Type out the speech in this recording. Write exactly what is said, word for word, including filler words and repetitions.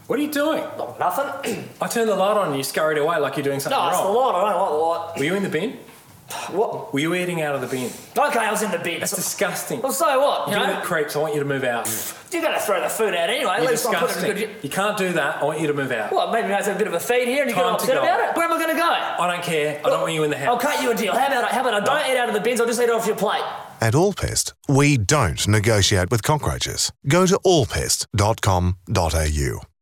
What are you doing? Oh, nothing. I turned the light on and you scurried away like you're doing something No, it's the wrong. light. I don't like the light. Were you in the bin? What? Were you eating out of the bin? Okay, I was in the bin. That's disgusting. Well, so what? You Bin know? that creeps. I want you to move out. You're going to throw the food out anyway. At You're least I'll put it in disgusting. good... You can't do that. I want you to move out. What, maybe I have a bit of a feed here and you get Time to upset go. about it? Where am I going to go? I don't care. I don't want you in the I'll house. cut you a deal. How about I, how about I don't No. eat out of the bins, I'll just eat it off your plate. At Allpest, we don't negotiate with cockroaches. Go to allpest dot com dot a u.